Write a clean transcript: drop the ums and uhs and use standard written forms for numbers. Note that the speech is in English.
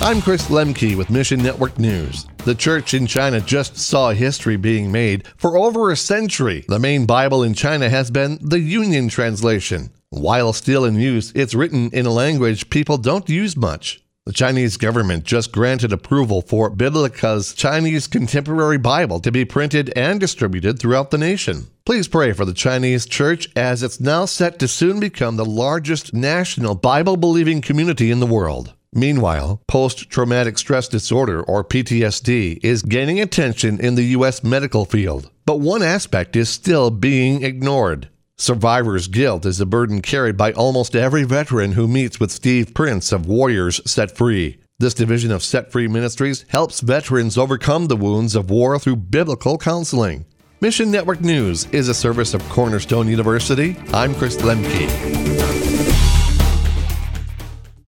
I'm Chris Lemke with Mission Network News. The church in China just saw history being made. For over a century, the main Bible in China has been the Union Translation. While still in use, it's written in a language people don't use much. The Chinese government just granted approval for Biblica's Chinese Contemporary Bible to be printed and distributed throughout the nation. Please pray for the Chinese church as it's now set to soon become the largest national Bible-believing community in the world. Meanwhile, post-traumatic stress disorder, or PTSD, is gaining attention in the U.S. medical field. But one aspect is still being ignored. Survivor's guilt is a burden carried by almost every veteran who meets with Steve Prince of Warriors Set Free. This division of Set Free Ministries helps veterans overcome the wounds of war through biblical counseling. Mission Network News is a service of Cornerstone University. I'm Chris Lemke.